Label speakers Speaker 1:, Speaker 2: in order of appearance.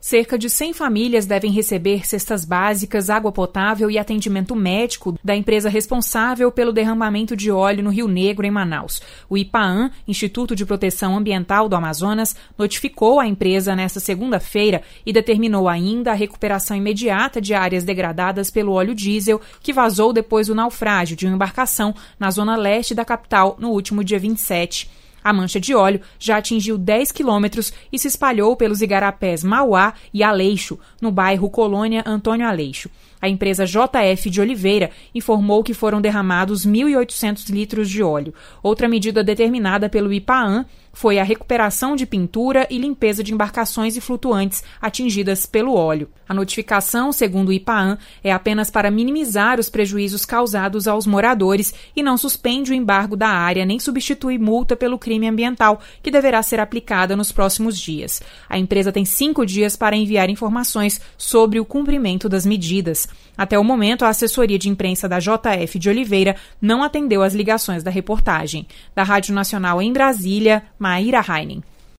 Speaker 1: Cerca de 100 famílias devem receber cestas básicas, água potável e atendimento médico da empresa responsável pelo derramamento de óleo no Rio Negro, em Manaus. O IPAAM, Instituto de Proteção Ambiental do Amazonas, notificou a empresa nesta segunda-feira e determinou ainda a recuperação imediata de áreas degradadas pelo óleo diesel que vazou depois do naufrágio de uma embarcação na zona leste da capital no último dia 27. A mancha de óleo já atingiu 10 quilômetros e se espalhou pelos igarapés Mauá e Aleixo, no bairro Colônia Antônio Aleixo. A empresa JF de Oliveira informou que foram derramados 1.800 litros de óleo. Outra medida determinada pelo IPAAM foi a recuperação de pintura e limpeza de embarcações e flutuantes atingidas pelo óleo. A notificação, segundo o IPAAM, é apenas para minimizar os prejuízos causados aos moradores e não suspende o embargo da área nem substitui multa pelo crime ambiental, que deverá ser aplicada nos próximos dias. A empresa tem 5 dias para enviar informações sobre o cumprimento das medidas. Até o momento, a assessoria de imprensa da JF de Oliveira não atendeu às ligações da reportagem. Da Rádio Nacional em Brasília, Maíra Heinen.